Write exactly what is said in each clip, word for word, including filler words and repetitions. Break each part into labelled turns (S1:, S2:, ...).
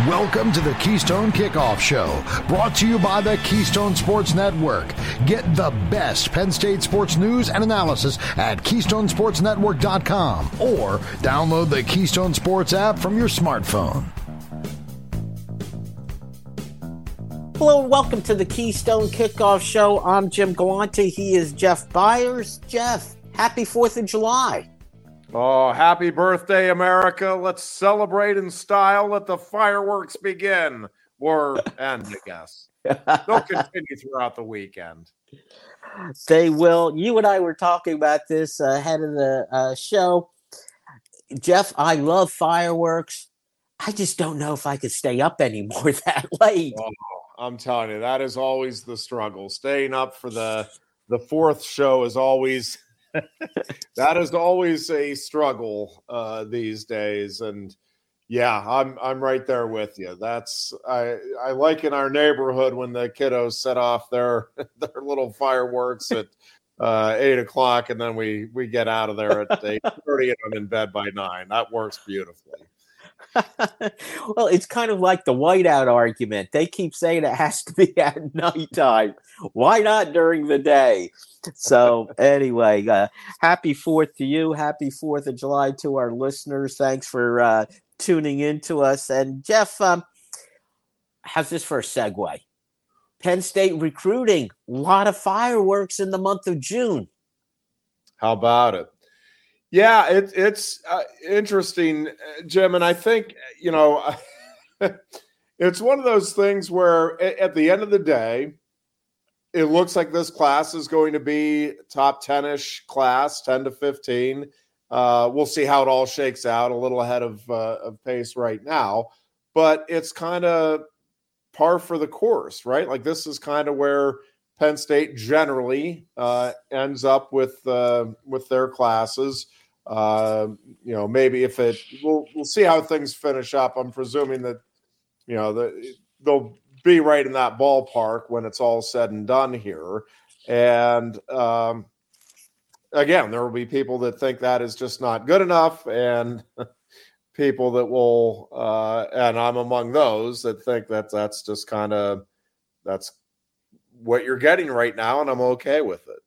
S1: Welcome to the Keystone Kickoff Show, brought to you by the Keystone Sports Network. Get the best Penn State sports news and analysis at keystone sports network dot com or download the Keystone Sports app from your smartphone.
S2: Hello and welcome to the Keystone Kickoff Show. I'm Jim Galante. He is Jeff Byers. Jeff, happy fourth of July.
S3: Oh, happy birthday, America. Let's celebrate in style. Let the fireworks begin. Or end, I guess. They'll continue throughout the weekend.
S2: They will. You and I were talking about this uh, ahead of the uh, show. Jeff, I love fireworks. I just don't know if I could stay up anymore that late.
S3: Oh, I'm telling you, that is always the struggle. Staying up for the the fourth show is always... that is always a struggle uh, these days, and yeah, I'm I'm right there with you. That's I I like in our neighborhood when the kiddos set off their their little fireworks at uh, eight o'clock, and then we we get out of there at eight thirty, and I'm in bed by nine. That works beautifully.
S2: Well, it's kind of like the whiteout argument. They keep saying it has to be at nighttime. Why not during the day? So anyway, uh, happy fourth to you. Happy fourth of July to our listeners. Thanks for uh, tuning in to us. And Jeff, um, how's this for a segue? Penn State recruiting, a lot of fireworks in the month of June.
S3: How about it? Yeah, it, it's uh, interesting, Jim, and I think, you know, it's one of those things where at the end of the day, it looks like this class is going to be top ten-ish class, ten to fifteen. Uh, we'll see how it all shakes out, a little ahead of, uh, of pace right now, but it's kind of par for the course, right? Like this is kind of where Penn State generally uh, ends up with uh, with their classes. Uh, you know, maybe if it, we'll we'll see how things finish up. I'm presuming that, you know, the, they'll be right in that ballpark when it's all said and done here. And um, again, there will be people that think that is just not good enough, and people that will, uh, and I'm among those that think that that's just kind of that's what you're getting right now, and I'm okay with it.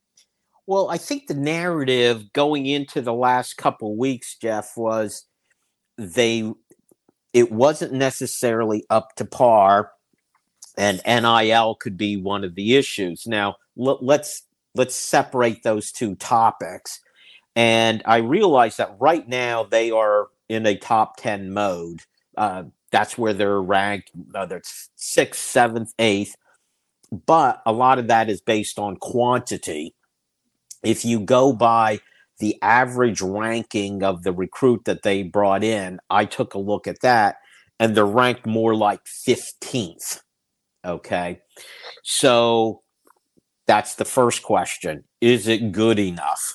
S2: Well, I think the narrative going into the last couple weeks, Jeff, was they it wasn't necessarily up to par, and N I L could be one of the issues. Now, l- let's let's separate those two topics. And I realize that right now they are in a top ten mode. Uh, that's where they're ranked, whether it's sixth, seventh, eighth. But a lot of that is based on quantity. If you go by the average ranking of the recruit that they brought in, I took a look at that, and they're ranked more like fifteenth. Okay. So that's the first question. Is it good enough?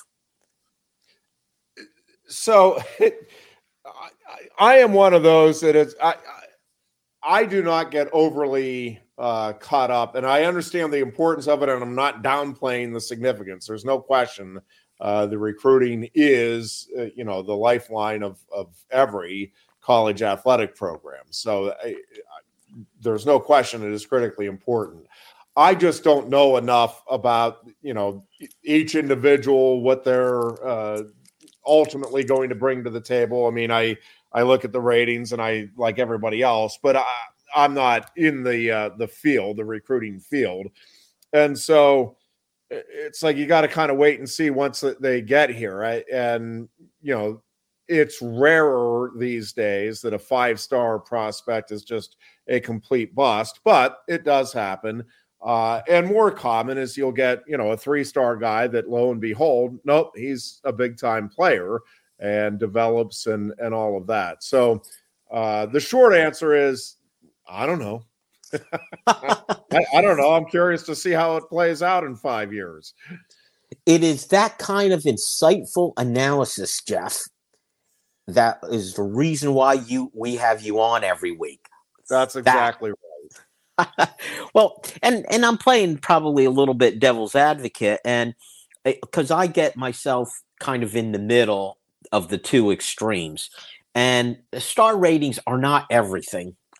S3: So it, I, I am one of those that is, I, I, I do not get overly uh, caught up, and I understand the importance of it, and I'm not downplaying the significance. There's no question. Uh, the recruiting is, uh, you know, the lifeline of, of every college athletic program. So I, I, there's no question it is critically important. I just don't know enough about, you know, each individual, what they're uh, ultimately going to bring to the table. I mean, I, I look at the ratings and I like everybody else, but I, I'm not in the uh, the field, the recruiting field. And so it's like you got to kind of wait and see once they get here. Right? And, you know, it's rarer these days that a five-star prospect is just a complete bust, but it does happen. Uh, and more common is you'll get, you know, a three-star guy that lo and behold, nope, he's a big-time player and develops and, and all of that. So uh, the short answer is, I don't know. I, I don't know. I'm curious to see how it plays out in five years.
S2: It is that kind of insightful analysis, Jeff, that is the reason why you we have you on every week.
S3: That's exactly
S2: that. Right. Well, and and I'm playing probably a little bit devil's advocate, and because I get myself kind of in the middle of the two extremes, and star ratings are not everything.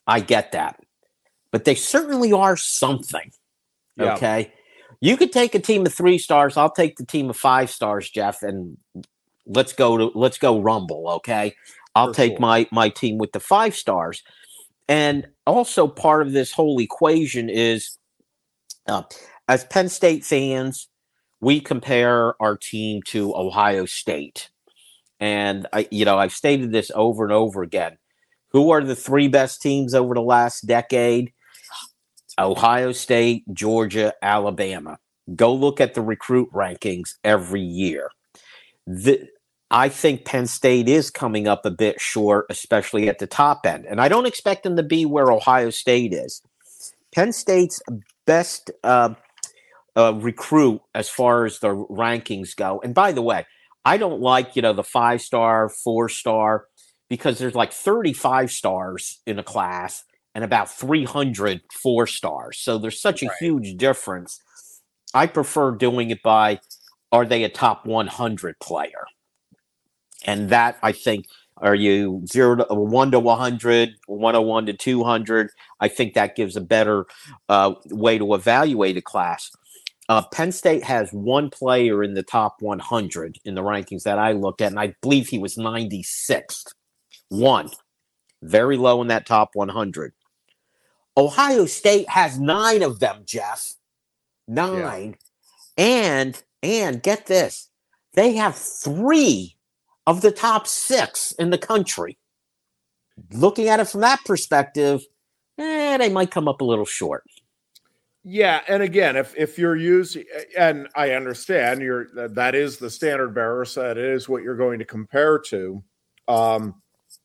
S2: I get that. But they certainly are something.
S3: Yeah.
S2: Okay. You could take a team of three stars. I'll take the team of five stars, Jeff, and let's go to let's go rumble. Okay. I'll
S3: For
S2: take
S3: sure.
S2: my my team with the five stars. And also part of this whole equation is uh, as Penn State fans, we compare our team to Ohio State. And I, you know, I've stated this over and over again. Who are the three best teams over the last decade? Ohio State, Georgia, Alabama. Go look at the recruit rankings every year. The, I think Penn State is coming up a bit short, especially at the top end. And I don't expect them to be where Ohio State is. Penn State's best uh, uh, recruit as far as the rankings go. And by the way, I don't like, you know, the five-star, four-star, because there's like thirty-five stars in a class and about three hundred four stars. So there's such a right. huge difference. I prefer doing it by, are they a top one hundred player? And that, I think, are you zero to one to one hundred, one oh one to two hundred? I think that gives a better uh, way to evaluate a class. Uh, Penn State has one player in the top one hundred in the rankings that I looked at, and I believe he was ninety-sixth. One. Very low in that top one hundred. Ohio State has nine of them, Jeff. Nine. Yeah. And, and get this, they have three of the top six in the country. Looking at it from that perspective, eh, they might come up a little short.
S3: Yeah, and again, if if you're using, and I understand you're that is the standard bearer, so that is what you're going to compare to. Um,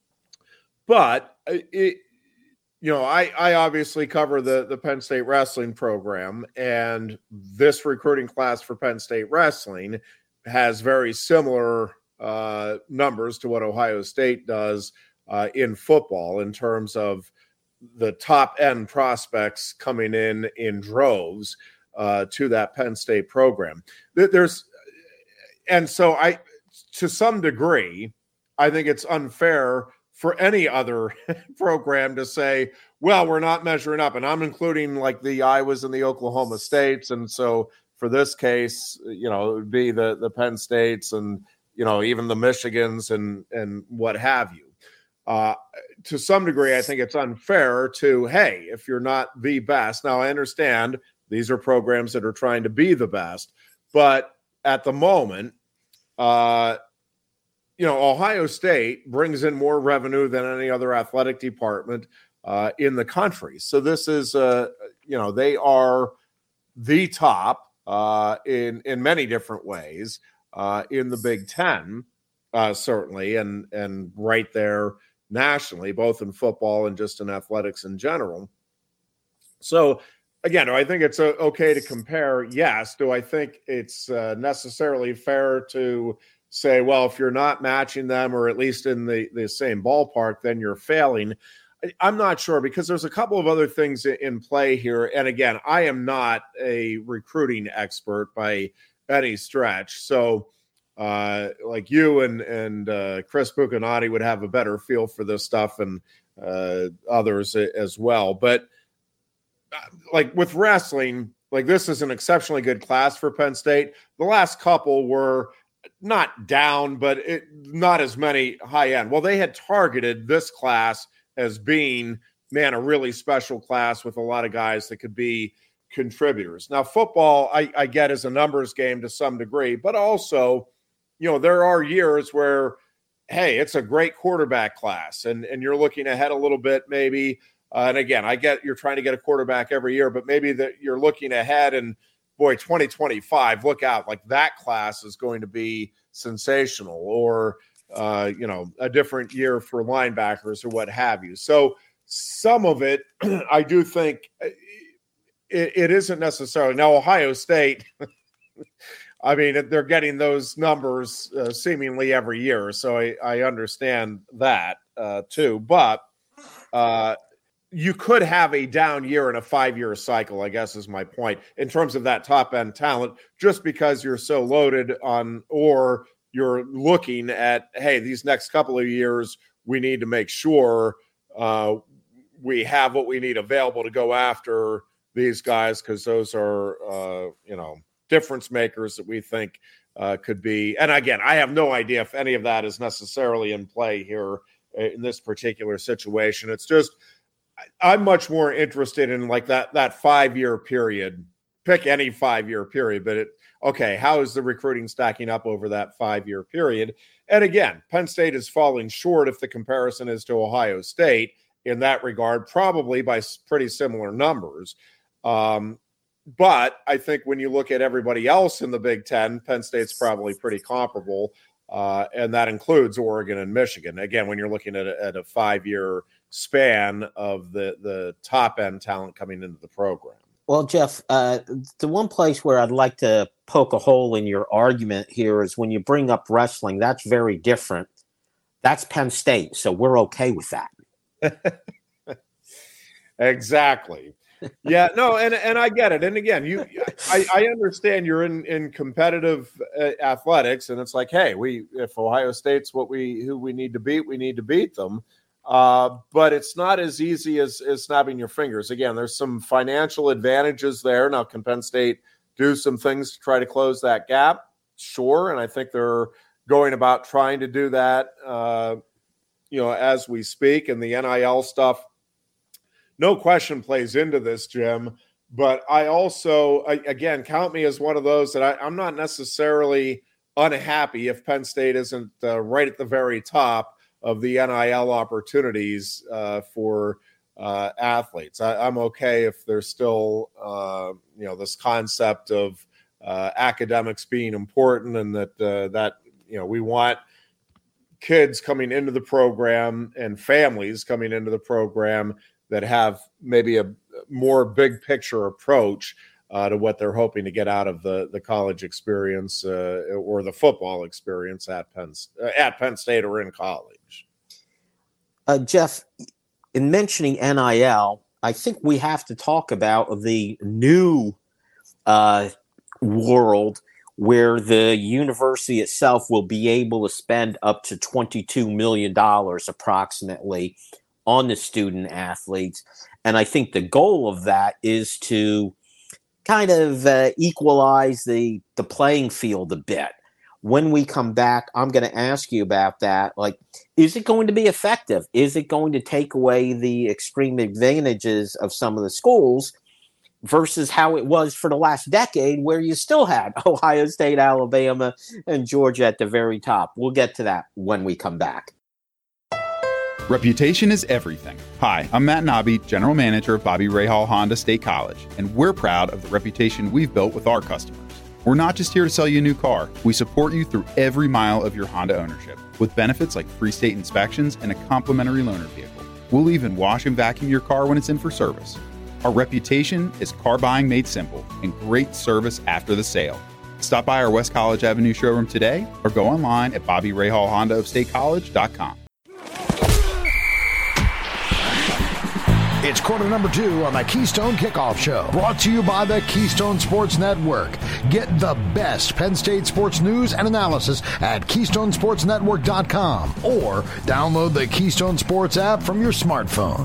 S3: but it, you know, I I obviously cover the the Penn State wrestling program, and this recruiting class for Penn State wrestling has very similar uh, numbers to what Ohio State does uh, in football in terms of the top end prospects coming in in droves uh, to that Penn State program. There's, and so I, to some degree, I think it's unfair for any other program to say, well, we're not measuring up. And I'm including like the Iowas and the Oklahoma States. And so for this case, you know, it would be the, the Penn States and, you know, even the Michigans and, and what have you. Uh, to some degree, I think it's unfair to, hey, if you're not the best. Now, I understand these are programs that are trying to be the best, but at the moment, uh, you know, Ohio State brings in more revenue than any other athletic department uh, in the country. So this is, uh, you know, they are the top uh, in in many different ways uh, in the Big Ten, uh, certainly, and and right there nationally, both in football and just in athletics in general. So, again, do I think it's uh, okay to compare? Yes. Do I think it's uh, necessarily fair to say, well, if you're not matching them or at least in the, the same ballpark, then you're failing? I, I'm not sure, because there's a couple of other things in play here. And again, I am not a recruiting expert by any stretch. So, Uh, like you and and uh, Chris Buccanati would have a better feel for this stuff, and uh, others as well. But uh, like with wrestling, like this is an exceptionally good class for Penn State. The last couple were not down, but it, not as many high end. Well, they had targeted this class as being, man, a really special class with a lot of guys that could be contributors. Now, football, I, I get, is a numbers game to some degree, but also, you know, there are years where, hey, it's a great quarterback class, and, and you're looking ahead a little bit maybe. Uh, and again, I get you're trying to get a quarterback every year, but maybe that you're looking ahead and, boy, twenty twenty-five, look out. Like that class is going to be sensational, or, uh, you know, a different year for linebackers or what have you. So some of it, I do think it, it isn't necessarily. Now, Ohio State – I mean, they're getting those numbers uh, seemingly every year, so I, I understand that uh, too. But uh, you could have a down year in a five-year cycle, I guess is my point, in terms of that top-end talent, just because you're so loaded on, or you're looking at, hey, these next couple of years, we need to make sure uh, we have what we need available to go after these guys, because those are, uh, you know, difference makers that we think uh, could be. And again, I have no idea if any of that is necessarily in play here in this particular situation. It's just, I'm much more interested in like that, that five-year period. Pick any five-year period, but it, okay, how is the recruiting stacking up over that five-year period? And again, Penn State is falling short if the comparison is to Ohio State in that regard, probably by pretty similar numbers. Um, but I think when you look at everybody else in the Big Ten, Penn State's probably pretty comparable, uh, and that includes Oregon and Michigan. Again, when you're looking at a, at a five-year span of the, the top-end talent coming into the program.
S2: Well, Jeff, uh, the one place where I'd like to poke a hole in your argument here is when you bring up wrestling. That's very different. That's Penn State, so we're okay with that.
S3: Exactly. Yeah, no, and and I get it. And again, you, I, I understand you're in in competitive uh, athletics, and it's like, hey, we if Ohio State's what we who we need to beat, we need to beat them. Uh, but it's not as easy as, as snapping your fingers. Again, there's some financial advantages there. Now, can Penn State do some things to try to close that gap? Sure, and I think they're going about trying to do that, uh, you know, as we speak. And the N I L stuff, no question, plays into this, Jim. But I also, I, again, count me as one of those that I, I'm not necessarily unhappy if Penn State isn't uh, right at the very top of the N I L opportunities uh, for uh, athletes. I, I'm okay if there's still, uh, you know, this concept of uh, academics being important, and that uh, that you know we want kids coming into the program and families coming into the program that have maybe a more big picture approach uh, to what they're hoping to get out of the, the college experience uh, or the football experience at Penn, at Penn State or in college.
S2: Uh, Jeff, in mentioning N I L, I think we have to talk about the new uh, world where the university itself will be able to spend up to twenty-two million dollars approximately on the student athletes. And I think the goal of that is to kind of uh, equalize the, the playing field a bit. When we come back, I'm going to ask you about that. Like, is it going to be effective? Is it going to take away the extreme advantages of some of the schools versus how it was for the last decade where you still had Ohio State, Alabama, and Georgia at the very top? We'll get to that when we come back.
S4: Reputation is everything. Hi, I'm Matt Nobby, General Manager of Bobby Rahal Honda State College, and we're proud of the reputation we've built with our customers. We're not just here to sell you a new car. We support you through every mile of your Honda ownership with benefits like free state inspections and a complimentary loaner vehicle. We'll even wash and vacuum your car when it's in for service. Our reputation is car buying made simple and great service after the sale. Stop by our West College Avenue showroom today or go online at Bobby Rahal Honda of State College dot com.
S1: It's quarter number two on the Keystone Kickoff Show, brought to you by the Keystone Sports Network. Get the best Penn State sports news and analysis at Keystone Sports Network dot com or download the Keystone Sports app from your smartphone.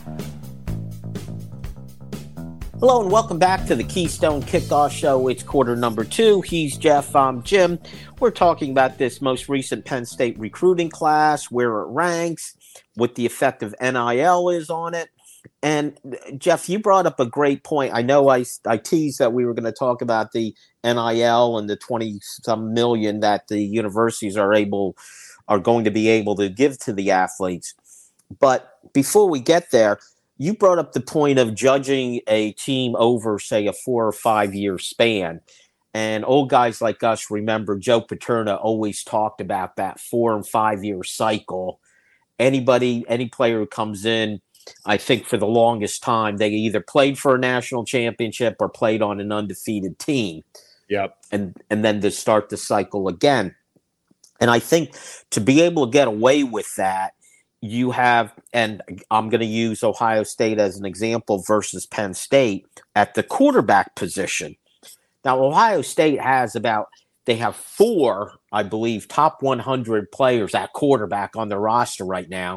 S2: Hello and welcome back to the Keystone Kickoff Show. It's quarter number two. He's Jeff. I'm Jim. We're talking about this most recent Penn State recruiting class, where it ranks, what the effect of N I L is on it. And Jeff, you brought up a great point. I know I, I teased that we were going to talk about the N I L and the twenty some million that the universities are able are going to be able to give to the athletes. But before we get there, you brought up the point of judging a team over, say, a four or five year span. And old guys like us remember Joe Paterno always talked about that four and five year cycle. Anybody, any player who comes in, I think for the longest time, they either played for a national championship or played on an undefeated team.
S3: Yep.
S2: And and then to start the cycle again. And I think to be able to get away with that, you have, and I'm going to use Ohio State as an example versus Penn State at the quarterback position. Now, Ohio State has about, they have four, I believe, top one hundred players at quarterback on their roster right now.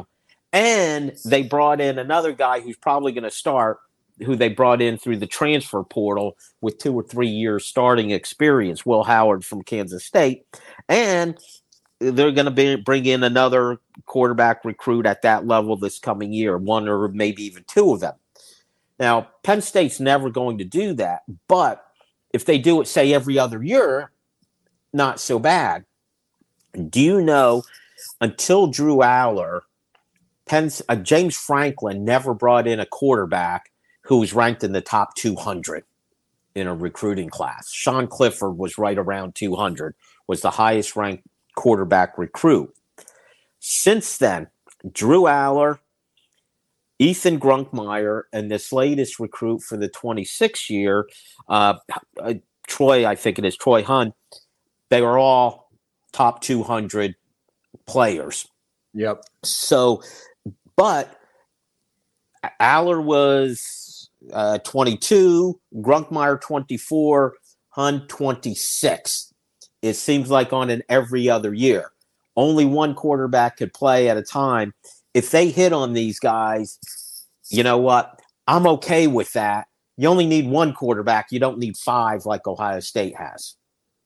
S2: And they brought in another guy who's probably going to start, who they brought in through the transfer portal with two or three years starting experience, Will Howard from Kansas State. And they're going to be, bring in another quarterback recruit at that level this coming year, one or maybe even two of them. Now, Penn State's never going to do that, but if they do it, say, every other year, not so bad. Do you know, until Drew Aller, Penn, uh, James Franklin never brought in a quarterback who was ranked in the top two hundred in a recruiting class. Sean Clifford was right around two hundred, was the highest ranked quarterback recruit. Since then, Drew Aller, Ethan Grunkmeyer, and this latest recruit for the twenty-six year, uh, uh, Troy, I think it is, Troy Hunt, they are all top two hundred players.
S3: Yep.
S2: So, but Aller was uh, twenty-two, Grunkmeyer twenty-four, Hunt twenty-six. It seems like on an every other year. Only one quarterback could play at a time. If they hit on these guys, you know what? I'm okay with that. You only need one quarterback. You don't need five like Ohio State has.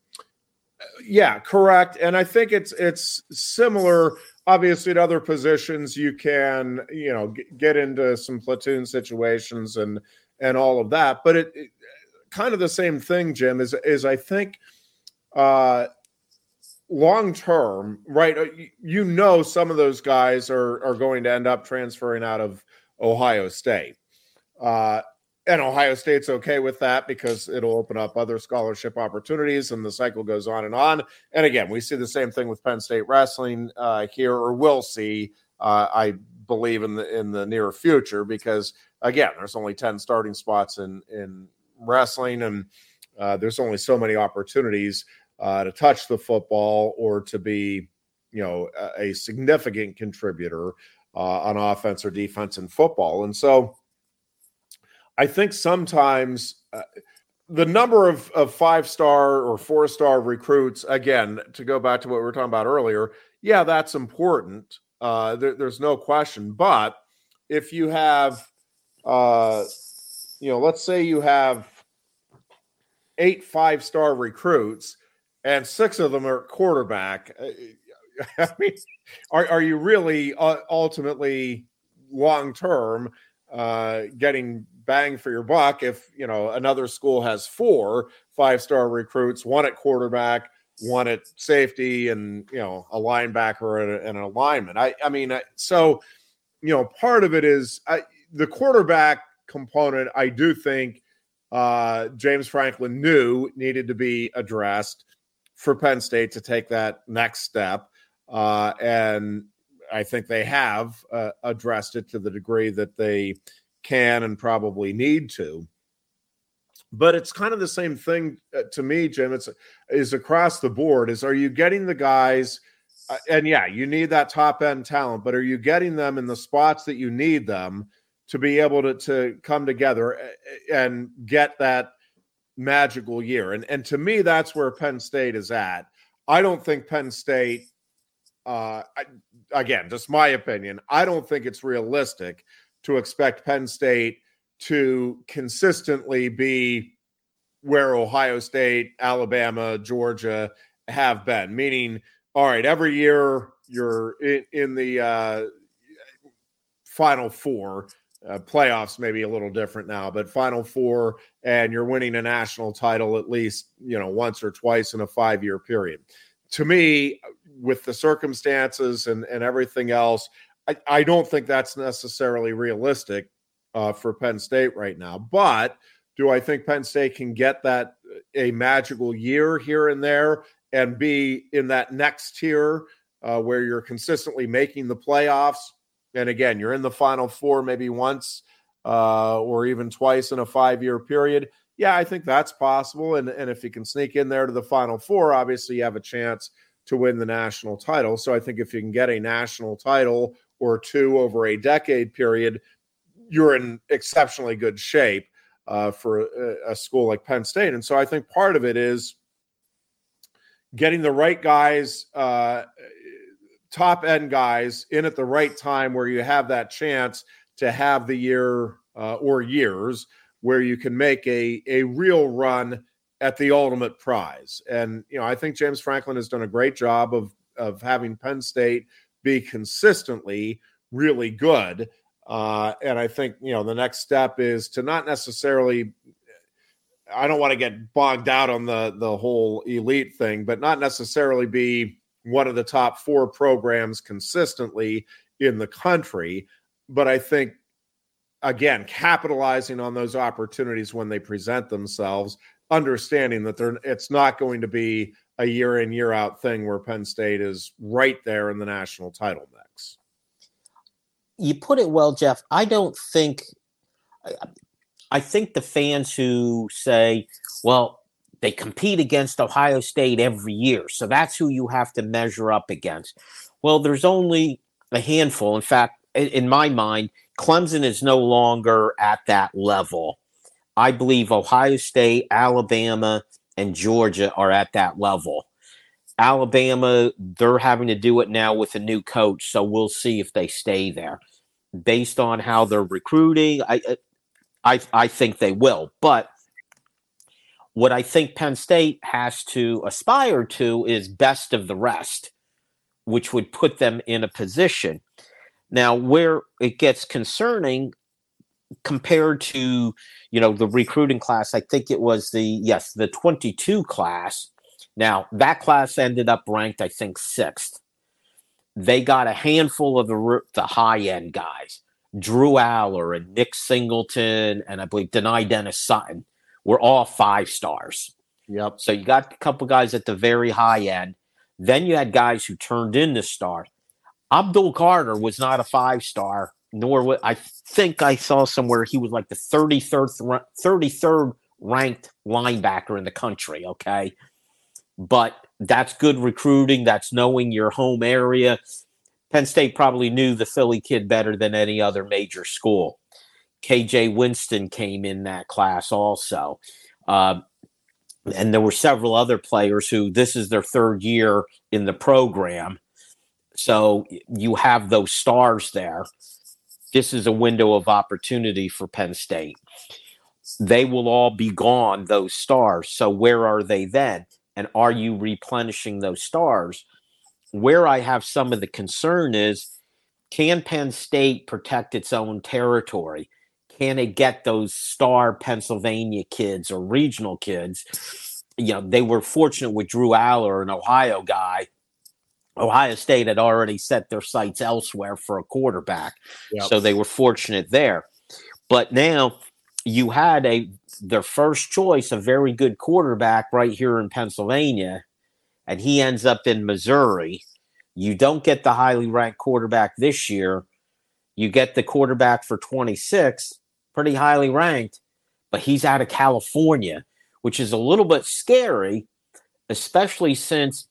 S3: Yeah, correct. And I think it's it's similar. Obviously, at other positions, you can, you know, g- get into some platoon situations and and all of that. But it, it kind of the same thing, Jim, is is I think uh, long term, right? You know, some of those guys are are going to end up transferring out of Ohio State. Uh, And Ohio State's okay with that because it'll open up other scholarship opportunities and the cycle goes on and on. And again, we see the same thing with Penn State wrestling uh, here, or will see, uh, I believe, in the in the near future, because, again, there's only ten starting spots in, in wrestling, and uh, there's only so many opportunities uh, to touch the football or to be, you know, a, a significant contributor uh, on offense or defense in football. And so I think sometimes uh, the number of, of five-star or four-star recruits, again, to go back to what we were talking about earlier, yeah, that's important. Uh, there, there's no question. But if you have, uh, you know, let's say you have eight five-star recruits and six of them are quarterback, I mean, are, are you really uh, ultimately long-term uh, getting bang for your buck if, you know, another school has four five-star recruits, one at quarterback, one at safety, and, you know, a linebacker and, a, and an alignment. I, I mean, so, you know, part of it is I, the quarterback component, I do think uh, James Franklin knew needed to be addressed for Penn State to take that next step. Uh, and I think they have uh, addressed it to the degree that they can and probably need to. But it's kind of the same thing uh, to me, Jim. It's is across the board. Is are you getting the guys? Uh, and yeah, you need that top end talent, but are you getting them in the spots that you need them to be able to to come together and get that magical year? And and to me, that's where Penn State is at. I don't think Penn State. Uh, I, again, just my opinion. I don't think it's realistic to expect Penn State to consistently be where Ohio State, Alabama, Georgia have been. Meaning, all right, every year you're in, in the uh, Final Four. Uh, playoffs may be a little different now, but Final Four, and you're winning a national title at least, you know, once or twice in a five-year period. To me, with the circumstances and, and everything else, I, I don't think that's necessarily realistic uh, for Penn State right now. But do I think Penn State can get that a magical year here and there and be in that next tier uh, where you're consistently making the playoffs? And again, you're in the Final Four maybe once uh, or even twice in a five-year period. Yeah, I think that's possible. And, and if you can sneak in there to the Final Four, obviously you have a chance to win the national title. So I think if you can get a national title or two over a decade period, you're in exceptionally good shape uh, for a, a school like Penn State. And so I think part of it is getting the right guys uh, top end guys in at the right time where you have that chance to have the year uh, or years where you can make a, a real run at the ultimate prize. And, you know, I think James Franklin has done a great job of, of having Penn State be consistently really good. Uh, and I think, you know, the next step is to not necessarily, I don't want to get bogged out on the, the whole elite thing, but not necessarily be one of the top four programs consistently in the country. But I think, again, capitalizing on those opportunities when they present themselves, understanding that they're, it's not going to be a year in, year out thing where Penn State is right there in the national title mix.
S2: You put it well, Jeff. I don't think – I think the fans who say, well, they compete against Ohio State every year, so that's who you have to measure up against. Well, there's only a handful. In fact, in my mind, Clemson is no longer at that level. I believe Ohio State, Alabama, and Georgia are at that level. Alabama, they're having to do it now with a new coach, so we'll see if they stay there. Based on how they're recruiting, I, I, I think they will. But what I think Penn State has to aspire to is best of the rest, which would put them in a position. Now, where it gets concerning compared to, you know, the recruiting class, I think it was the, yes, the twenty-two class. Now, that class ended up ranked, I think, sixth. They got a handful of the, the high-end guys. Drew Aller and Nick Singleton and I believe Denai Dennis Sutton were all five stars.
S3: Yep.
S2: So you got a couple guys at the very high end. Then you had guys who turned into stars. Abdul Carter was not a five-star, nor was, I think I saw somewhere he was like the thirty-third, thirty-third ranked linebacker in the country, okay? But that's good recruiting. That's knowing your home area. Penn State probably knew the Philly kid better than any other major school. K J Winston came in that class also. Uh, and there were several other players who this is their third year in the program. So you have those stars there. This is a window of opportunity for Penn State. They will all be gone, those stars. So where are they then? And are you replenishing those stars? Where I have some of the concern is, can Penn State protect its own territory? Can it get those star Pennsylvania kids or regional kids? You know, they were fortunate with Drew Aller, an Ohio guy. Ohio State had already set their sights elsewhere for a quarterback. Yep. So they were fortunate there. But now you had a their first choice, a very good quarterback right here in Pennsylvania, and he ends up in Missouri. You don't get the highly ranked quarterback this year. You get the quarterback for twenty-six, pretty highly ranked, but he's out of California, which is a little bit scary, especially since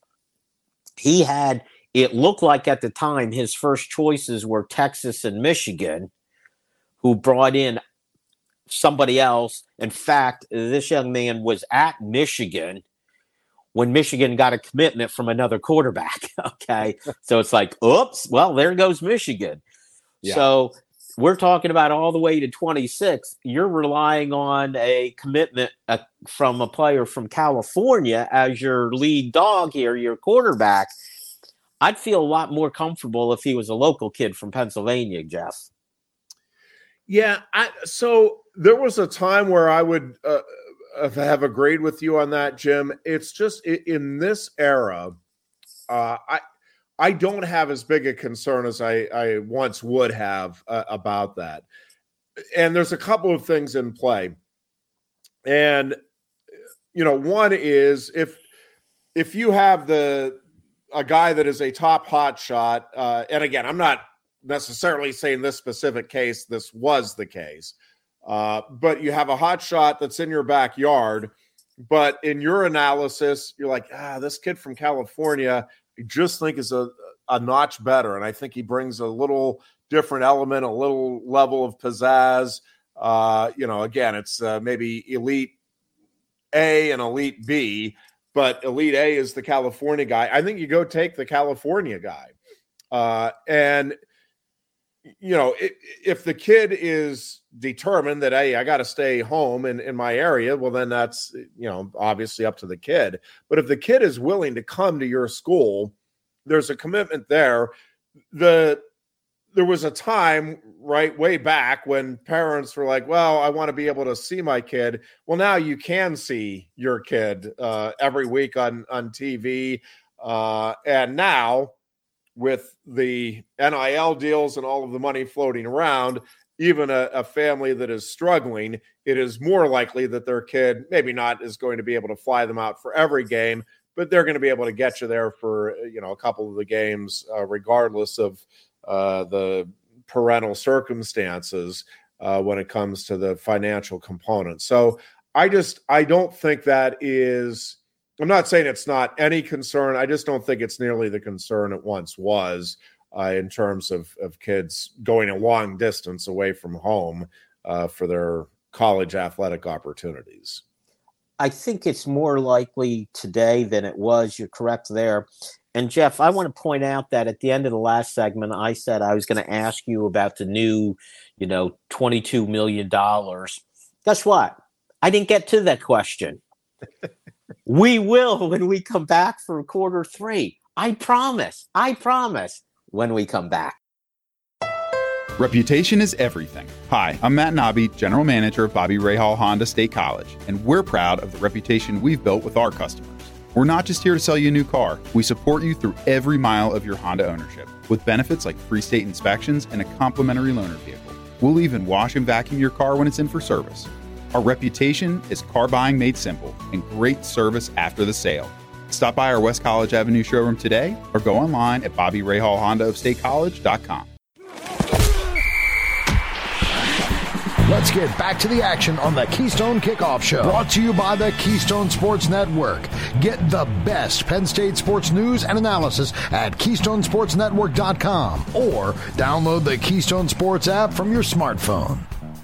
S2: he had, it looked like at the time, his first choices were Texas and Michigan, who brought in somebody else. In fact, this young man was at Michigan when Michigan got a commitment from another quarterback. Okay. So it's like, oops, well, there goes Michigan. Yeah. So we're talking about all the way to twenty-six. You're relying on a commitment uh, from a player from California as your lead dog here, your quarterback. I'd feel a lot more comfortable if he was a local kid from Pennsylvania, Jeff.
S3: Yeah. I, so there was a time where I would uh, have agreed with you on that, Jim. It's just in this era, uh, I I don't have as big a concern as I, I once would have uh, about that. And there's a couple of things in play. And, you know, one is if if you have the a guy that is a top hot shot, uh, and again, I'm not necessarily saying this specific case, this was the case, uh, but you have a hot shot that's in your backyard, but in your analysis, you're like, ah, this kid from California, I just think is a, a notch better. And I think he brings a little different element, a little level of pizzazz. Uh, you know, again, it's uh, maybe elite A and elite B, but elite A is the California guy. I think you go take the California guy. Uh, and, you know, it, if the kid is determined that, hey, I got to stay home in, in my area, well, then that's, you know, obviously up to the kid. But if the kid is willing to come to your school, there's a commitment there. The There was a time, right, way back when parents were like, well, I want to be able to see my kid. Well, now you can see your kid uh, every week on, on T V. Uh, and now with the N I L deals and all of the money floating around, even a, a family that is struggling, it is more likely that their kid maybe not is going to be able to fly them out for every game, but they're going to be able to get you there for, you know, a couple of the games, uh, regardless of uh, the parental circumstances uh, when it comes to the financial component. So I just, I don't think that is, I'm not saying it's not any concern. I just don't think it's nearly the concern it once was uh, in terms of, of kids going a long distance away from home uh, for their college athletic opportunities.
S2: I think it's more likely today than it was. You're correct there. And Jeff, I want to point out that at the end of the last segment, I said I was going to ask you about the new, you know, twenty-two million dollars. Guess what? I didn't get to that question. We will when we come back for quarter three. I promise. I promise when we come back.
S4: Reputation is everything. Hi, I'm Matt Nobby, General Manager of Bobby Rahal Honda State College, and we're proud of the reputation we've built with our customers. We're not just here to sell you a new car. We support you through every mile of your Honda ownership with benefits like free state inspections and a complimentary loaner vehicle. We'll even wash and vacuum your car when it's in for service. Our reputation is car buying made simple and great service after the sale. Stop by our West College Avenue showroom today or go online at Bobby Rahal Honda of State College dot com.
S1: Let's get back to the action on the Keystone Kickoff Show. Brought to you by the Keystone Sports Network. Get the best Penn State sports news and analysis at Keystone Sports Network dot com or download the Keystone Sports app from your smartphone.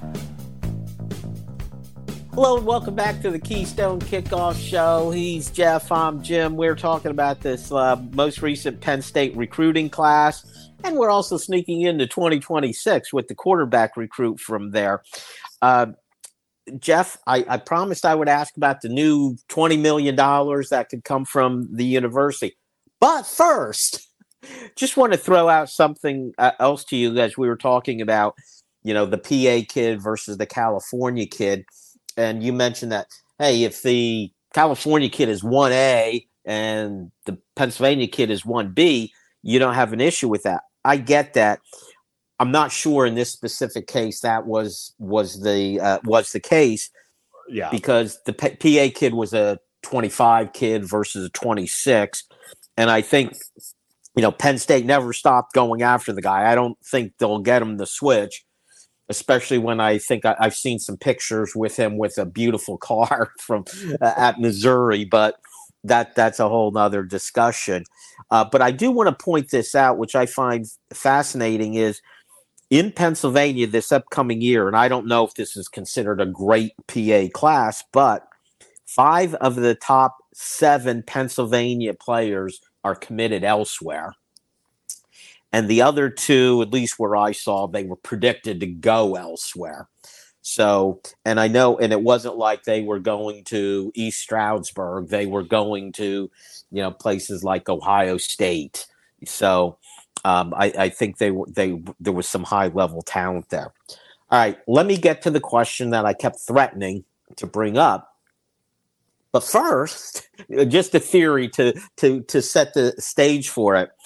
S2: Hello and welcome back to the Keystone Kickoff Show. He's Jeff, I'm Jim. We're talking about this uh, most recent Penn State recruiting class. And we're also sneaking into twenty twenty-six with the quarterback recruit from there. Uh, Jeff, I, I promised I would ask about the new twenty million dollars that could come from the university. But first, just want to throw out something uh, else to you as we were talking about, you know, the P A kid versus the California kid. And you mentioned that, hey, if the California kid is one A and the Pennsylvania kid is one B, you don't have an issue with that. I get that. I'm not sure in this specific case that was was the uh, was the case.
S3: Yeah,
S2: because the P A kid was a twenty-five kid versus a twenty-six, and I think, you know, Penn State never stopped going after the guy. I don't think they'll get him to switch, especially when I think I, I've seen some pictures with him with a beautiful car from uh, at Missouri, but that that's a whole nother discussion. Uh, but I do want to point this out, which I find fascinating, is in Pennsylvania this upcoming year, and I don't know if this is considered a great P A class, but five of the top seven Pennsylvania players are committed elsewhere. And the other two, at least where I saw, they were predicted to go elsewhere. So, and I know, and it wasn't like they were going to East Stroudsburg. They were going to, you know, places like Ohio State. So um, I, I think they were, they, there was some high level talent there. All right, let me get to the question that I kept threatening to bring up. But first, just a theory to, to, to set the stage for it.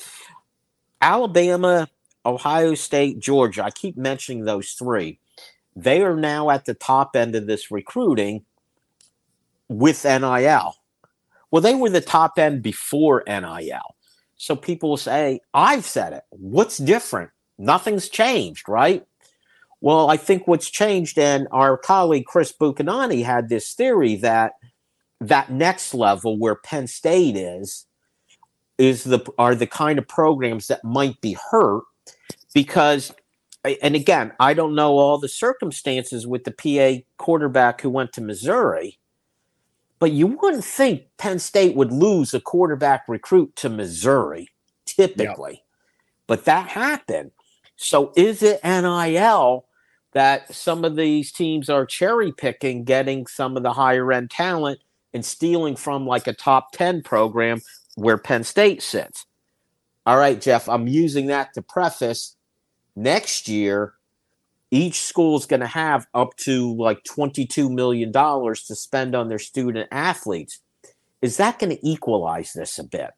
S2: Alabama, Ohio State, Georgia. I keep mentioning those three. They are now at the top end of this recruiting with N I L. Well, they were the top end before N I L. So people will say, I've said it. What's different? Nothing's changed, right? Well, I think what's changed, and our colleague Chris Buchanani had this theory that that next level where Penn State is, is the are the kind of programs that might be hurt because, and again, I don't know all the circumstances with the P A quarterback who went to Missouri, but you wouldn't think Penn State would lose a quarterback recruit to Missouri, typically. Yep. but that happened. So is it N I L that some of these teams are cherry picking, getting some of the higher end talent and stealing from like a top ten program where Penn State sits? All right, Jeff, I'm using that to preface next year. Each school is going to have up to like twenty-two million dollars to spend on their student athletes. Is that going to equalize this a bit?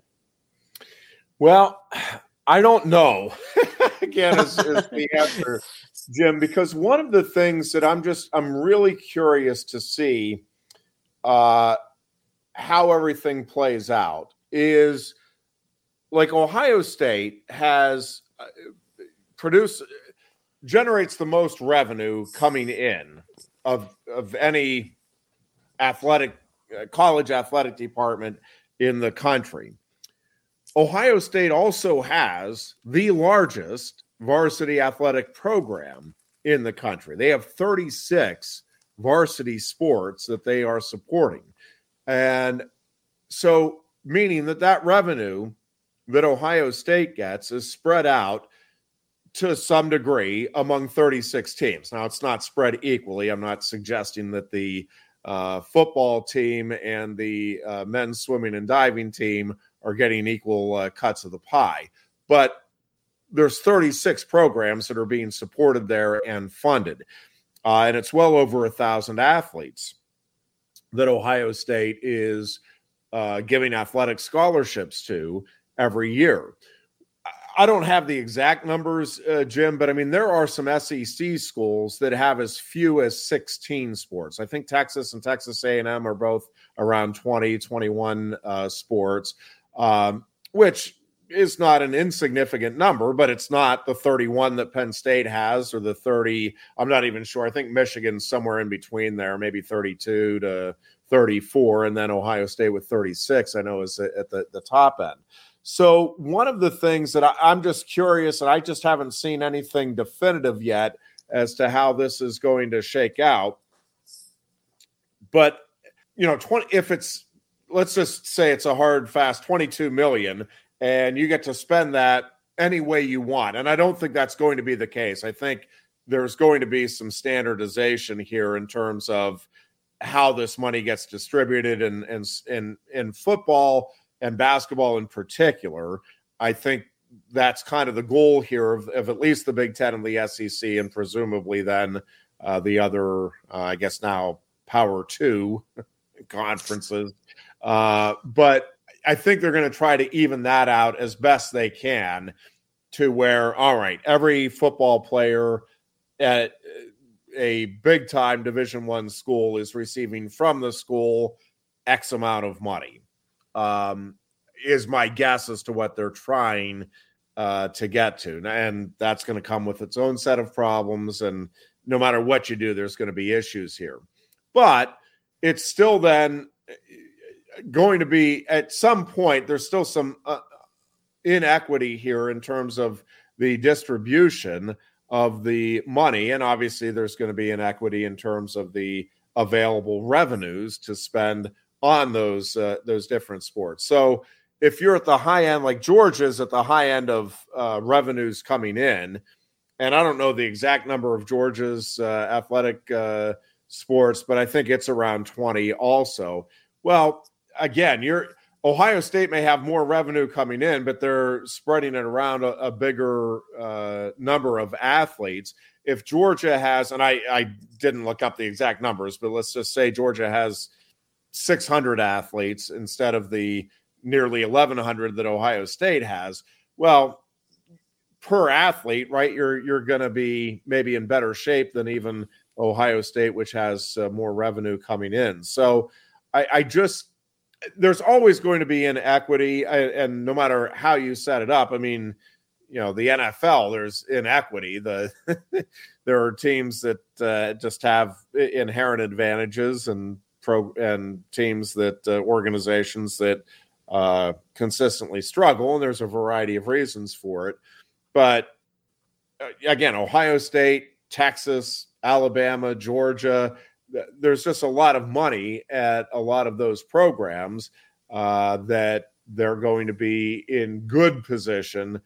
S3: Well, I don't know. Again, is, is the answer, Jim, because one of the things that I'm just, I'm really curious to see uh, how everything plays out is like Ohio State has uh, produced, generates the most revenue coming in of, of any athletic, uh, college athletic department in the country. Ohio State also has the largest varsity athletic program in the country. They have thirty-six varsity sports that they are supporting. And so, meaning that that revenue that Ohio State gets is spread out to some degree among thirty-six teams. Now, it's not spread equally. I'm not suggesting that the uh, football team and the uh, men's swimming and diving team are getting equal uh, cuts of the pie. But there's thirty-six programs that are being supported there and funded. Uh, and it's well over a thousand athletes that Ohio State is uh, giving athletic scholarships to every year. I don't have the exact numbers, uh, Jim, but I mean, there are some S E C schools that have as few as sixteen sports. I think Texas and Texas A and M are both around twenty, twenty-one uh, sports, um, which is not an insignificant number, but it's not the thirty-one that Penn State has or the thirty. I'm not even sure. I think Michigan's somewhere in between there, maybe thirty-two to thirty-four, and then Ohio State with thirty-six, I know is at the, the top end. So one of the things that I, I'm just curious, and I just haven't seen anything definitive yet as to how this is going to shake out. But, you know, twenty if it's, let's just say it's a hard, fast twenty-two million, and you get to spend that any way you want. And I don't think that's going to be the case. I think there's going to be some standardization here in terms of how this money gets distributed, and and in in football and basketball in particular. I think that's kind of the goal here of, of at least the Big Ten and the S E C, and presumably then uh, the other, uh, I guess now Power Two conferences. Uh, but I think they're going to try to even that out as best they can to where, all right, every football player at a big time Division One school is receiving from the school X amount of money. Um, is my guess as to what they're trying uh, to get to. And that's going to come with its own set of problems. And no matter what you do, there's going to be issues here. But it's still then going to be, at some point, there's still some uh, inequity here in terms of the distribution of the money. And obviously there's going to be inequity in terms of the available revenues to spend on those uh, those different sports. So if you're at the high end, like Georgia's at the high end of uh, revenues coming in, and I don't know the exact number of Georgia's uh, athletic uh, sports, but I think it's around twenty also. Well, again, you're Ohio State may have more revenue coming in, but they're spreading it around a, a bigger uh, number of athletes. If Georgia has, and I, I didn't look up the exact numbers, but let's just say Georgia has six hundred athletes instead of the nearly eleven hundred that Ohio State has. Well, per athlete, right, you're you're going to be maybe in better shape than even Ohio State, which has uh, more revenue coming in. So I, I just, there's always going to be inequity, and no matter how you set it up, I mean, you know, the N F L, there's inequity. The there are teams that uh, just have inherent advantages, and pro and teams that uh, organizations that uh, consistently struggle, and there's a variety of reasons for it. But uh, again, Ohio State, Texas, Alabama, Georgia, th- there's just a lot of money at a lot of those programs uh, that they're going to be in good position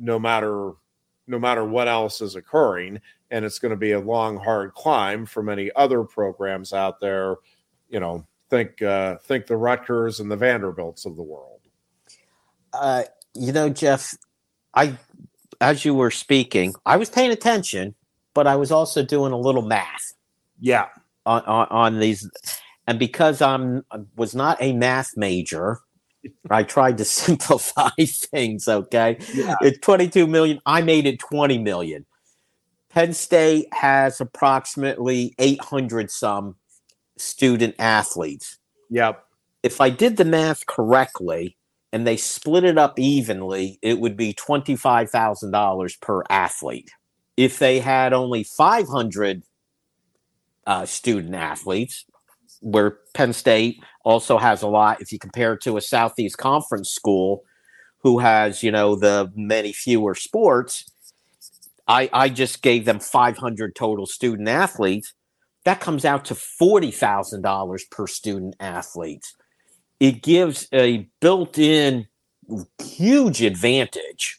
S3: no matter no matter what else is occurring. And it's going to be a long, hard climb for many other programs out there. You know, think uh, think the Rutgers and the Vanderbilts of the world.
S2: Uh, you know, Jeff, I as you were speaking, I was paying attention, but I was also doing a little math.
S3: Yeah,
S2: on on, on these, and because I'm I was not a math major, I tried to simplify things. Okay,
S3: yeah.
S2: It's twenty-two million. I made it twenty million. Penn State has approximately eight hundred some student athletes.
S3: Yep.
S2: If I did the math correctly and they split it up evenly, it would be twenty-five thousand dollars per athlete. If they had only five hundred uh, student athletes, where Penn State also has a lot, if you compare it to a Southeast Conference school who has, you know, the many fewer sports, I, I just gave them five hundred total student athletes. That comes out to forty thousand dollars per student athlete. It gives a built-in huge advantage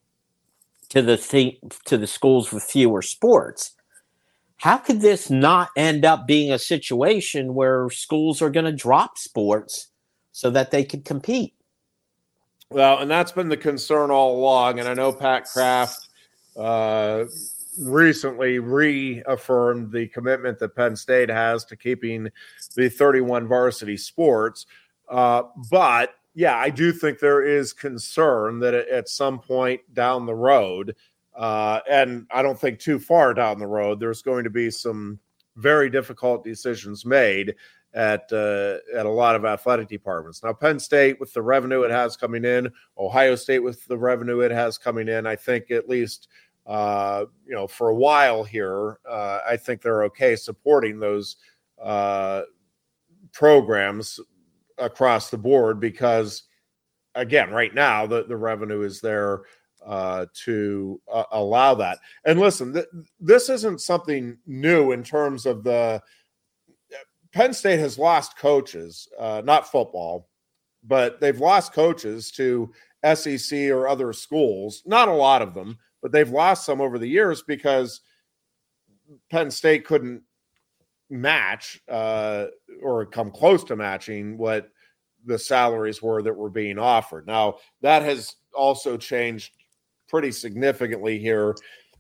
S2: to the th- to the schools with fewer sports. How could this not end up being a situation where schools are going to drop sports so that they could compete?
S3: Well, and that's been the concern all along. And I know Pat Kraft uh, recently reaffirmed the commitment that Penn State has to keeping the thirty-one varsity sports. Uh, but, yeah, I do think there is concern that at some point down the road, uh, and I don't think too far down the road, there's going to be some very difficult decisions made at uh, at a lot of athletic departments. Now, Penn State, with the revenue it has coming in, Ohio State with the revenue it has coming in, I think at least, uh, you know, for a while here, uh, I think they're okay supporting those uh, programs across the board because, again, right now the, the revenue is there uh, to uh, allow that. And listen, th- this isn't something new in terms of the Penn State has lost coaches, uh, not football, but they've lost coaches to S E C or other schools. Not a lot of them, but they've lost some over the years because Penn State couldn't match uh, or come close to matching what the salaries were that were being offered. Now, that has also changed pretty significantly here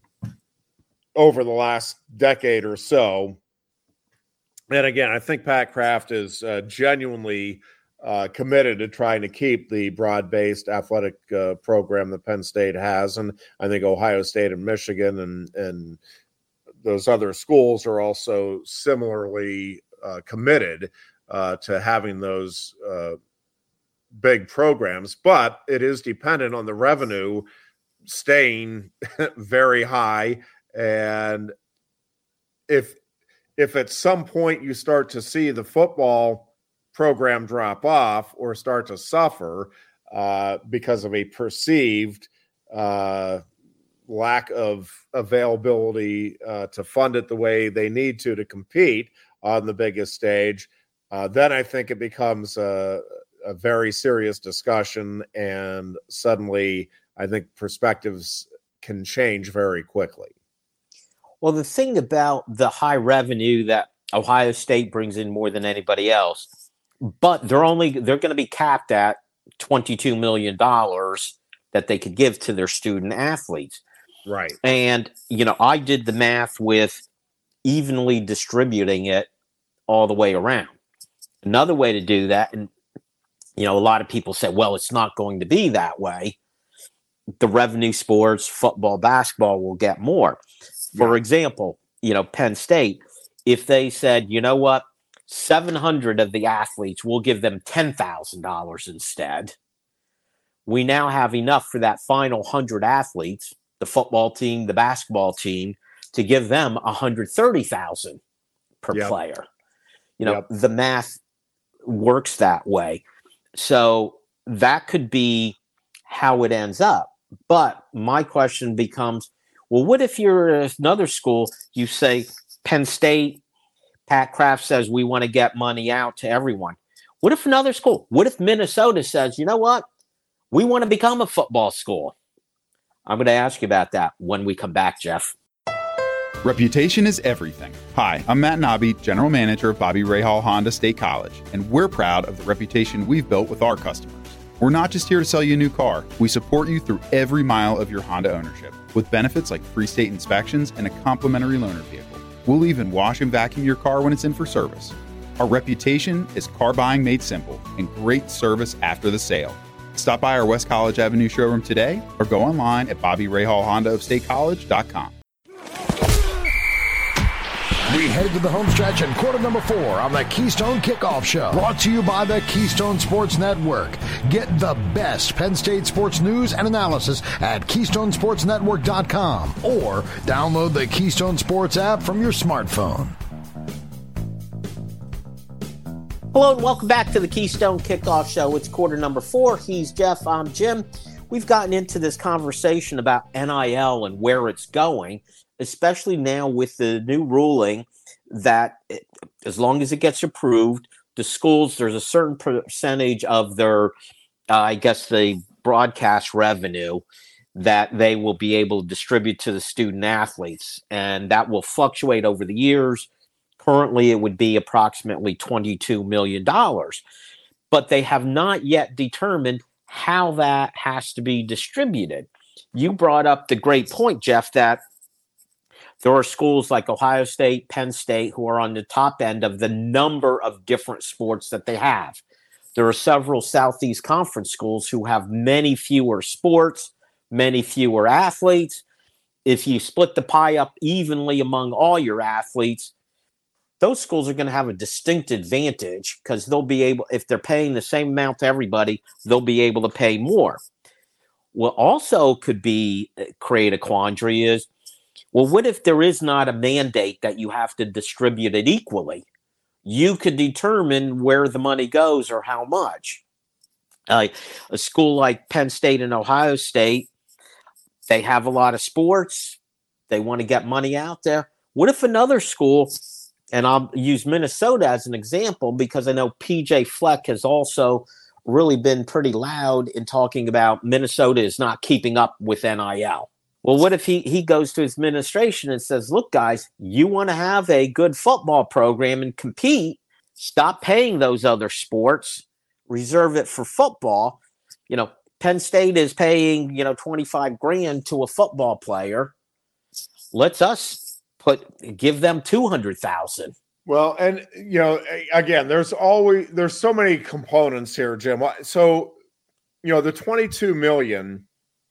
S3: over the last decade or so. And again, I think Pat Kraft is uh, genuinely uh, committed to trying to keep the broad-based athletic uh, program that Penn State has. And I think Ohio State and Michigan and, and those other schools are also similarly uh, committed uh, to having those uh, big programs. But it is dependent on the revenue staying very high. And if If at some point you start to see the football program drop off or start to suffer uh, because of a perceived uh, lack of availability uh, to fund it the way they need to to compete on the biggest stage, uh, then I think it becomes a, a very serious discussion, and suddenly I think perspectives can change very quickly.
S2: Well, the thing about the high revenue that Ohio State brings in more than anybody else, but they're only they're going to be capped at twenty-two million dollars that they could give to their student athletes.
S3: Right.
S2: And, you know, I did the math with evenly distributing it all the way around. Another way to do that, and, you know, a lot of people say, well, it's not going to be that way. The revenue sports, football, basketball will get more. For example, you know, Penn State, if they said, you know what, seven hundred of the athletes, we'll give them ten thousand dollars instead. We now have enough for that final one hundred athletes, the football team, the basketball team, to give them one hundred thirty thousand dollars per
S3: yep.
S2: player. You know,
S3: yep.
S2: the math works that way. So that could be how it ends up. But my question becomes, well, what if you're another school, you say Penn State, Pat Kraft says we want to get money out to everyone. What if another school, what if Minnesota says, you know what, we want to become a football school. I'm going to ask you about that when we come back, Jeff.
S4: Reputation is everything. Hi, I'm Matt Nobby, General Manager of Bobby Rahal Honda State College, and we're proud of the reputation we've built with our customers. We're not just here to sell you a new car. We support you through every mile of your Honda ownership with benefits like free state inspections and a complimentary loaner vehicle. We'll even wash and vacuum your car when it's in for service. Our reputation is car buying made simple and great service after the sale. Stop by our West College Avenue showroom today or go online at Bobby Rahal Honda of State College dot com.
S1: We head to the home stretch in quarter number four on the Keystone Kickoff Show. Brought to you by the Keystone Sports Network. Get the best Penn State sports news and analysis at Keystone Sports Network dot com or download the Keystone Sports app from your smartphone.
S2: Hello and welcome back to the Keystone Kickoff Show. It's quarter number four. He's Jeff. I'm Jim. We've gotten into this conversation about N I L and where it's going, especially now with the new ruling that it, as long as it gets approved, the schools, there's a certain percentage of their, uh, I guess, the broadcast revenue that they will be able to distribute to the student athletes. And that will fluctuate over the years. Currently, it would be approximately twenty-two million dollars. But they have not yet determined how that has to be distributed. You brought up the great point, Jeff, that there are schools like Ohio State, Penn State, who are on the top end of the number of different sports that they have. There are several Southeast Conference schools who have many fewer sports, many fewer athletes. If you split the pie up evenly among all your athletes, those schools are going to have a distinct advantage because they'll be able, if they're paying the same amount to everybody, they'll be able to pay more. What also could be create a quandary is, well, what if there is not a mandate that you have to distribute it equally? You could determine where the money goes or how much. Uh, a school like Penn State and Ohio State, they have a lot of sports. They want to get money out there. What if another school, and I'll use Minnesota as an example because I know P J Fleck has also really been pretty loud in talking about Minnesota is not keeping up with N I L. Well, what if he, he goes to his administration and says, look, guys, you want to have a good football program and compete, stop paying those other sports, reserve it for football. You know, Penn State is paying, you know, twenty-five grand to a football player. Let's us put, give them two hundred thousand.
S3: Well, and, you know, again, there's always, there's so many components here, Jim. So, you know, the twenty-two million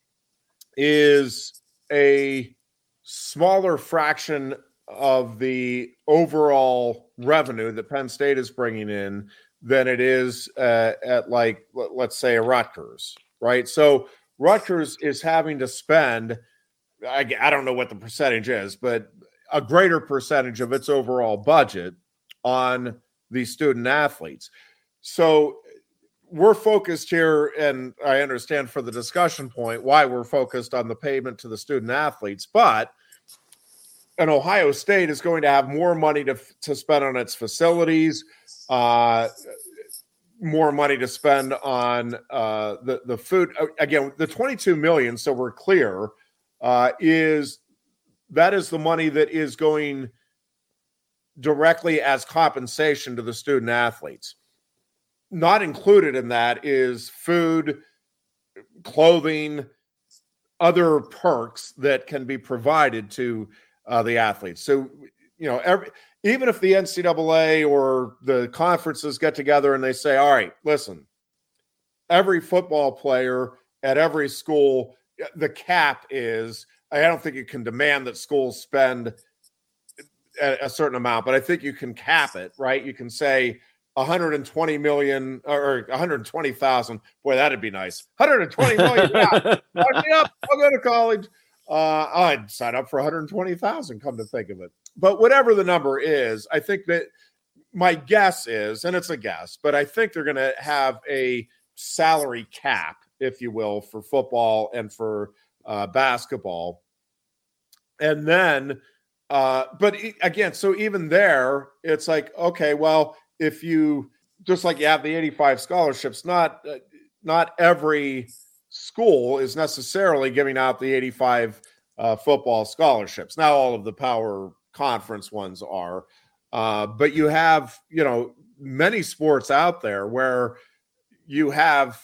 S3: is a smaller fraction of the overall revenue that Penn State is bringing in than it is uh, at, like, let's say, a Rutgers, right? So Rutgers is having to spend, I, I don't know what the percentage is, but a greater percentage of its overall budget on the student athletes. So we're focused here, and I understand for the discussion point why we're focused on the payment to the student athletes, but an Ohio State is going to have more money to, to spend on its facilities, uh, more money to spend on uh, the, the food. Again, the twenty-two million dollars, so we're clear, uh, is that is the money that is going directly as compensation to the student athletes. Not included in that is food, clothing, other perks that can be provided to uh, the athletes. So, you know, every, even if the N C double A or the conferences get together and they say, all right, listen, every football player at every school, the cap is, I don't think you can demand that schools spend a, a certain amount, but I think you can cap it, right? You can say one hundred twenty million or one hundred twenty thousand. Boy, that'd be nice. one hundred twenty million. Yeah, lock me up. I'll go to college. Uh, I'd sign up for one hundred twenty thousand, come to think of it. But whatever the number is, I think that my guess is, and it's a guess, but I think they're going to have a salary cap, if you will, for football and for uh, basketball. And then, uh, but again, so even there, it's like, okay, well, if you, just like you have the eighty-five scholarships, not uh, not every school is necessarily giving out the eighty-five uh, football scholarships. Now, all of the power conference ones are, uh, but you have, you know, many sports out there where you have,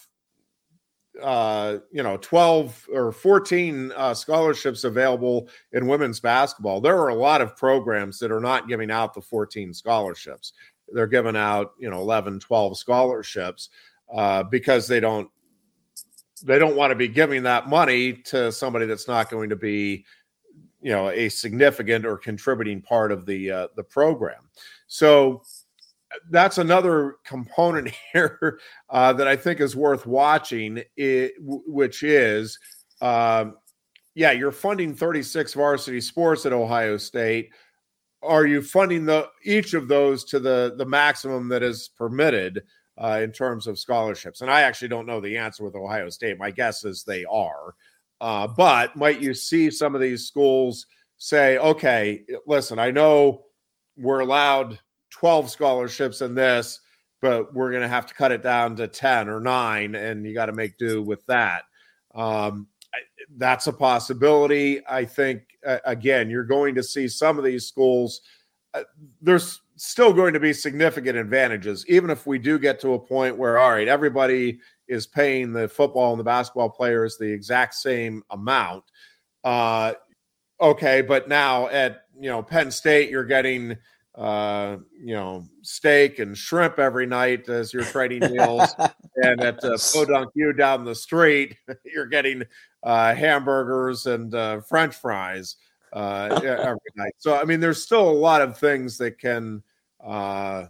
S3: uh, you know, twelve or fourteen uh, scholarships available in women's basketball. There are a lot of programs that are not giving out the fourteen scholarships. They're giving out, you know, eleven, twelve scholarships uh, because they don't, they don't want to be giving that money to somebody that's not going to be, you know, a significant or contributing part of the, uh, the program. So that's another component here uh, that I think is worth watching, it, which is, uh, yeah, you're funding thirty-six varsity sports at Ohio State. Are you funding the each of those to the, the maximum that is permitted uh, in terms of scholarships? And I actually don't know the answer with Ohio State. My guess is they are. Uh, but might you see some of these schools say, okay, listen, I know we're allowed twelve scholarships in this, but we're going to have to cut it down to ten or nine, and you got to make do with that. Um, that's a possibility. I think, uh, again, you're going to see some of these schools, uh, there's still going to be significant advantages, even if we do get to a point where, all right, everybody is paying the football and the basketball players the exact same amount. Uh, okay, but now at, you know, Penn State, you're getting – uh you know steak and shrimp every night as your trading meals, and at uh, Podunk U down the street you're getting uh hamburgers and uh French fries uh every night. So I mean, there's still a lot of things that can uh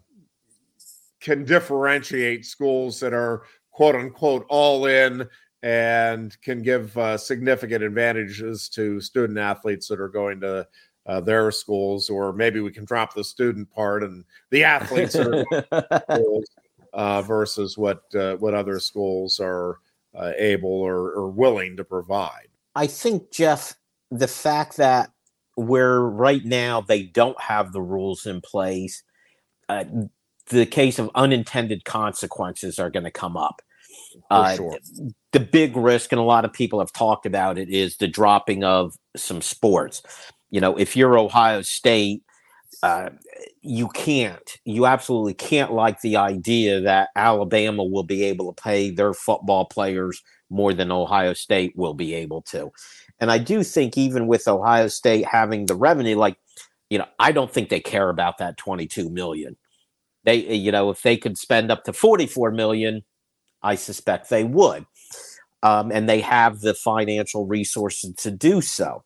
S3: can differentiate schools that are quote unquote all in and can give uh, significant advantages to student athletes that are going to Uh, their schools, or maybe we can drop the student part and the athletes are schools, uh, versus what uh, what other schools are uh, able or, or willing to provide.
S2: I think, Jeff, the fact that where right now they don't have the rules in place, uh, the case of unintended consequences are going to come up. Uh,
S3: sure.
S2: The big risk, and a lot of people have talked about it, is the dropping of some sports. You know, if you're Ohio State, uh, you can't, you absolutely can't like the idea that Alabama will be able to pay their football players more than Ohio State will be able to. And I do think even with Ohio State having the revenue, like, you know, I don't think they care about that twenty-two million. They, you know, if they could spend up to forty-four million, I suspect they would. Um, and they have the financial resources to do so.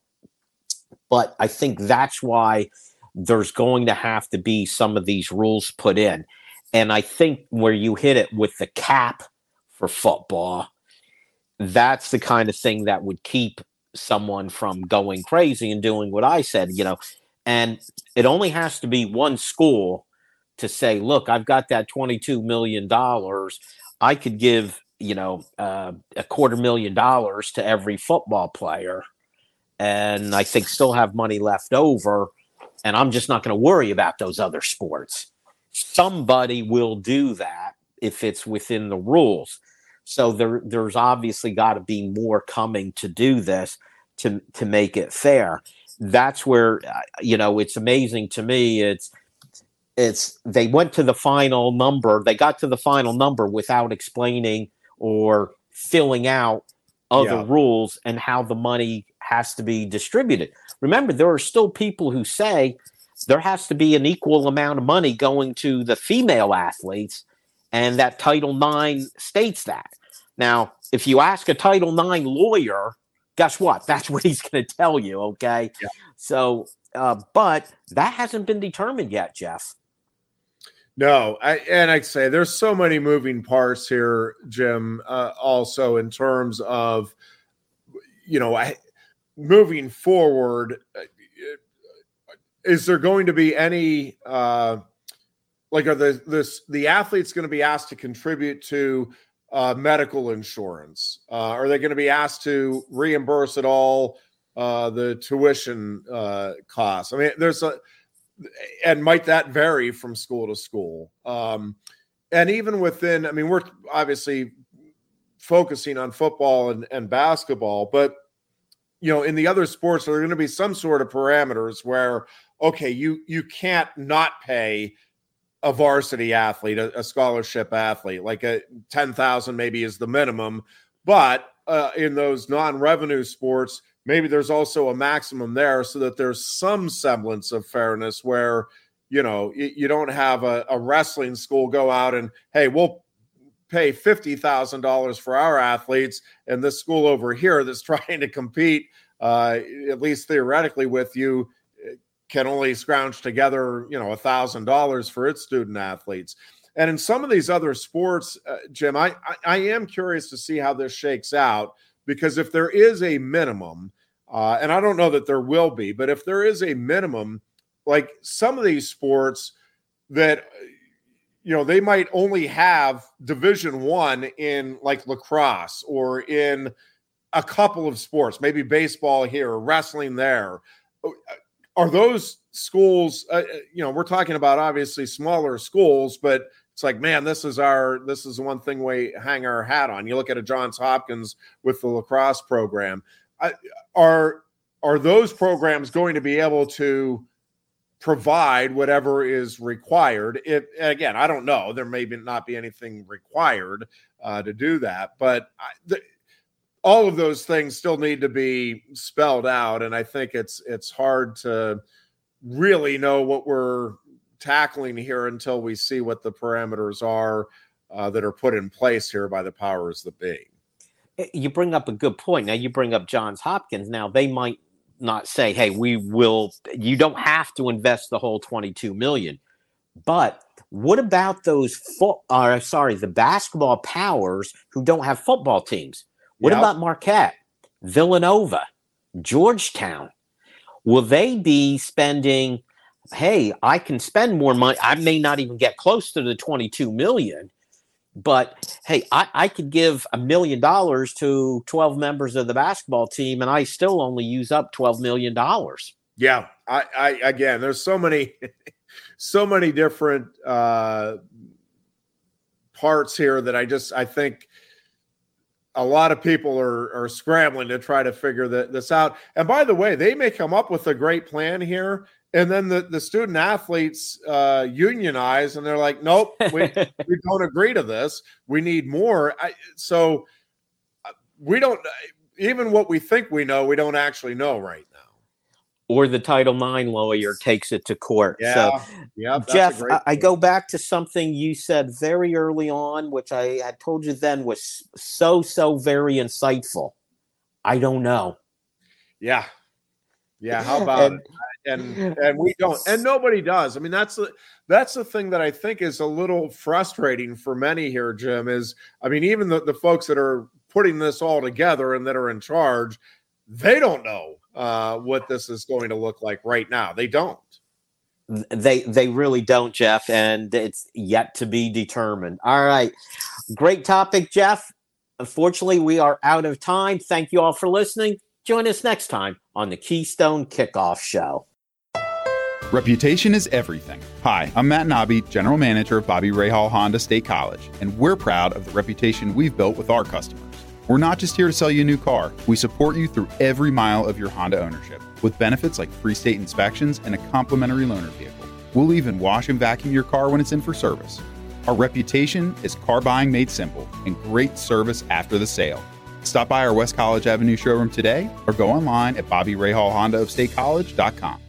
S2: But I think that's why there's going to have to be some of these rules put in. And I think where you hit it with the cap for football, that's the kind of thing that would keep someone from going crazy and doing what I said, you know. And it only has to be one school to say, look, I've got that twenty-two million dollars. I could give, you know, uh, a quarter million dollars to every football player, and I think still have money left over, and I'm just not going to worry about those other sports. Somebody will do that if it's within the rules. So there, there's obviously got to be more coming to do this to to make it fair. That's where, you know, it's amazing to me. It's it's they went to the final number. They got to the final number without explaining or filling out other yeah. rules and how the money has to be distributed. Remember, there are still people who say there has to be an equal amount of money going to the female athletes, and that Title nine states that. Now, if you ask a Title nine lawyer, guess what? That's what he's going to tell you, okay? Yeah. So, uh, but that hasn't been determined yet, Jeff.
S3: No, I, and I'd say there's so many moving parts here, Jim, uh, also in terms of, you know, I, moving forward, is there going to be any, uh, like, are the, this, the athletes going to be asked to contribute to uh, medical insurance? Uh, are they going to be asked to reimburse at all uh, the tuition uh, costs? I mean, there's a, and might that vary from school to school? Um, and even within, I mean, we're obviously focusing on football and, and basketball, but you know, in the other sports, there are going to be some sort of parameters where, okay, you you can't not pay a varsity athlete, a, a scholarship athlete, like a ten thousand maybe is the minimum, but uh, in those non-revenue sports, maybe there's also a maximum there so that there's some semblance of fairness where, you know, you, you don't have a, a wrestling school go out and, hey, we'll pay fifty thousand dollars for our athletes, and this school over here that's trying to compete, uh, at least theoretically with you, can only scrounge together, you know, one thousand dollars for its student athletes. And in some of these other sports, uh, Jim, I, I, I am curious to see how this shakes out, because if there is a minimum, uh, and I don't know that there will be, but if there is a minimum, like some of these sports that, you know, they might only have Division One in like lacrosse or in a couple of sports, maybe baseball here, or wrestling there. Are those schools, uh, you know, we're talking about obviously smaller schools, but it's like, man, this is our, this is the one thing we hang our hat on. You look at a Johns Hopkins with the lacrosse program. I, are, are those programs going to be able to provide whatever is required? If, again, I don't know, there may be not be anything required uh, to do that, but I, the, all of those things still need to be spelled out. And I think it's, it's hard to really know what we're tackling here until we see what the parameters are uh, that are put in place here by the powers that be.
S2: You bring up a good point. Now you bring up Johns Hopkins. Now they might not say, hey, we will, you don't have to invest the whole twenty-two million dollars. But what about those, fo- uh, sorry, the basketball powers who don't have football teams? What yep. about Marquette, Villanova, Georgetown? Will they be spending, hey, I can spend more money. I may not even get close to the twenty-two million dollars, but hey, I, I could give a million dollars to twelve members of the basketball team and I still only use up twelve million dollars.
S3: Yeah. I, I again, there's so many, so many different uh, parts here that I just, I think a lot of people are, are scrambling to try to figure the, this out. And by the way, they may come up with a great plan here, and then the, the student athletes uh, unionize, and they're like, nope, we, we don't agree to this. We need more. I, so we don't, even what we think we know, we don't actually know right now.
S2: Or the Title nine lawyer takes it to court.
S3: Yeah,
S2: so,
S3: yeah,
S2: Jeff, I, I go back to something you said very early on, which I had told you then was so, so very insightful. I don't know.
S3: Yeah. Yeah. How about and, it? And and we don't, and nobody does. I mean, that's the that's the thing that I think is a little frustrating for many here, Jim, is, I mean, even the, the folks that are putting this all together and that are in charge, they don't know uh, what this is going to look like right now. They don't.
S2: They they really don't, Jeff, and it's yet to be determined. All right. Great topic, Jeff. Unfortunately, we are out of time. Thank you all for listening. Join us next time on the Keystone Kickoff Show.
S4: Reputation is everything. Hi, I'm Matt Nobby, General Manager of Bobby Rahal Honda State College, and we're proud of the reputation we've built with our customers. We're not just here to sell you a new car. We support you through every mile of your Honda ownership with benefits like free state inspections and a complimentary loaner vehicle. We'll even wash and vacuum your car when it's in for service. Our reputation is car buying made simple and great service after the sale. Stop by our West College Avenue showroom today or go online at bobby rahal honda of state college dot com.